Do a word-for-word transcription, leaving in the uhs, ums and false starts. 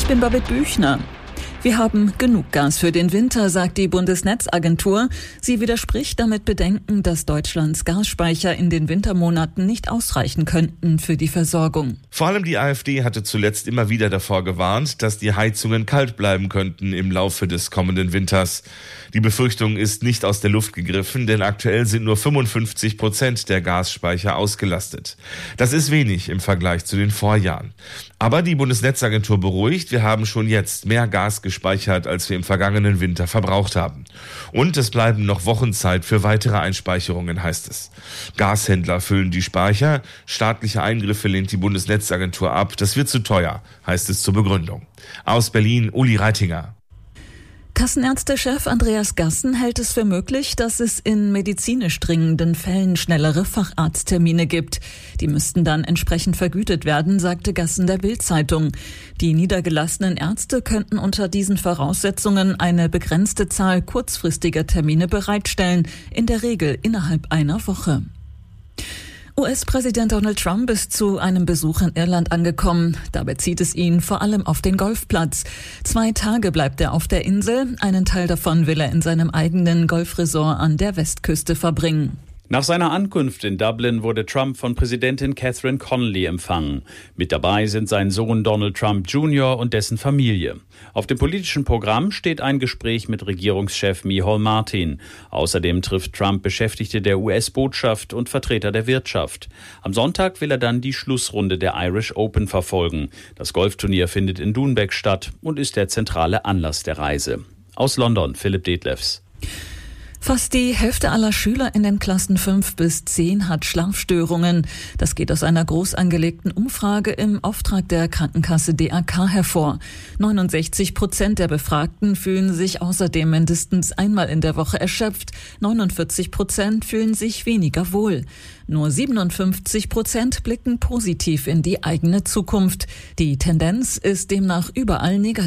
Ich bin Babette Büchner. Wir haben genug Gas für den Winter, sagt die Bundesnetzagentur. Sie widerspricht damit Bedenken, dass Deutschlands Gasspeicher in den Wintermonaten nicht ausreichen könnten für die Versorgung. Vor allem die AfD hatte zuletzt immer wieder davor gewarnt, dass die Heizungen kalt bleiben könnten im Laufe des kommenden Winters. Die Befürchtung ist nicht aus der Luft gegriffen, denn aktuell sind nur fünfundfünfzig Prozent der Gasspeicher ausgelastet. Das ist wenig im Vergleich zu den Vorjahren. Aber die Bundesnetzagentur beruhigt, wir haben schon jetzt mehr Gas gespeichert, als wir im vergangenen Winter verbraucht haben. Und es bleiben noch Wochen Zeit für weitere Einspeicherungen, heißt es. Gashändler füllen die Speicher, staatliche Eingriffe lehnt die Bundesnetzagentur ab. Das wird zu teuer, heißt es zur Begründung. Aus Berlin, Uli Reitinger. Kassenärztechef Andreas Gassen hält es für möglich, dass es in medizinisch dringenden Fällen schnellere Facharzttermine gibt. Die müssten dann entsprechend vergütet werden, sagte Gassen der Bild-Zeitung. Die niedergelassenen Ärzte könnten unter diesen Voraussetzungen eine begrenzte Zahl kurzfristiger Termine bereitstellen, in der Regel innerhalb einer Woche. U S-Präsident Donald Trump ist zu einem Besuch in Irland angekommen. Dabei zieht es ihn vor allem auf den Golfplatz. Zwei Tage bleibt er auf der Insel. Einen Teil davon will er in seinem eigenen Golfresort an der Westküste verbringen. Nach seiner Ankunft in Dublin wurde Trump von Präsidentin Catherine Connolly empfangen. Mit dabei sind sein Sohn Donald Trump Junior und dessen Familie. Auf dem politischen Programm steht ein Gespräch mit Regierungschef Micheal Martin. Außerdem trifft Trump Beschäftigte der U S-Botschaft und Vertreter der Wirtschaft. Am Sonntag will er dann die Schlussrunde der Irish Open verfolgen. Das Golfturnier findet in Doonbeg statt und ist der zentrale Anlass der Reise. Aus London, Philipp Detlefs. Fast die Hälfte aller Schüler in den Klassen fünf bis zehn hat Schlafstörungen. Das geht aus einer groß angelegten Umfrage im Auftrag der Krankenkasse D A K hervor. neunundsechzig Prozent der Befragten fühlen sich außerdem mindestens einmal in der Woche erschöpft. neunundvierzig Prozent fühlen sich weniger wohl. Nur siebenundfünfzig Prozent blicken positiv in die eigene Zukunft. Die Tendenz ist demnach überall negativ.